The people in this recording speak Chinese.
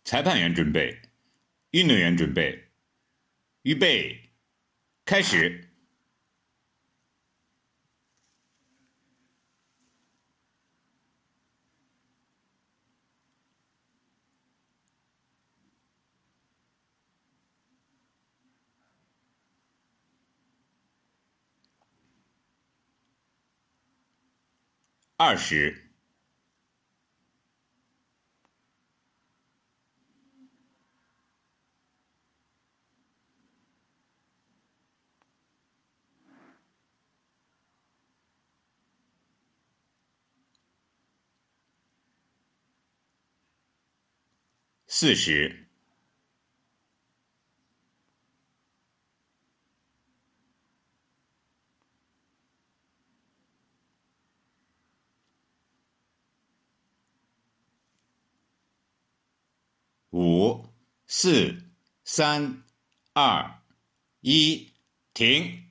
裁判员准备，运动员准备，预备，开始。20、40、5、4、3、2、1，停。